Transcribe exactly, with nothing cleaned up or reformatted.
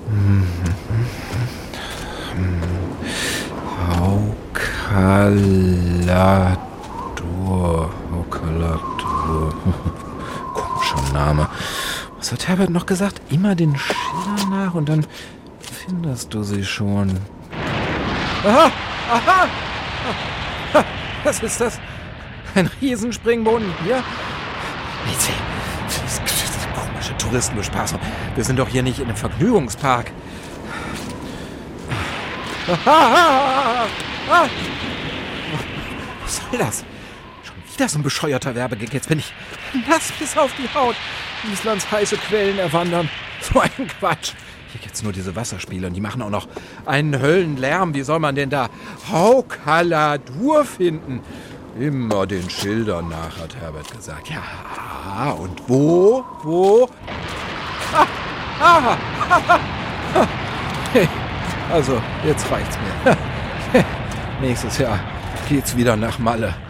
Haukalador. Haukalador. Komischer Name. Was hat Herbert noch gesagt? Immer den Schildern nach und dann findest du sie schon. Aha! Aha! Was ist das? Ein Riesenspringboden hier? Mieze, das ist komische Touristenbespaßung. Wir sind doch hier nicht in einem Vergnügungspark. Aha! Was soll das? Schon wieder so ein bescheuerter Werbegag. Jetzt bin ich nass bis auf die Haut. Islands heiße Quellen erwandern. So ein Quatsch. Hier gibt's nur diese Wasserspiele und die machen auch noch einen Höllenlärm. Wie soll man denn da Haukaladur finden? Immer den Schildern nach, hat Herbert gesagt. Ja, und wo? Wo? Ah, ah, ah, ah. Hey, also, jetzt reicht's mir. Nächstes Jahr geht's wieder nach Malle.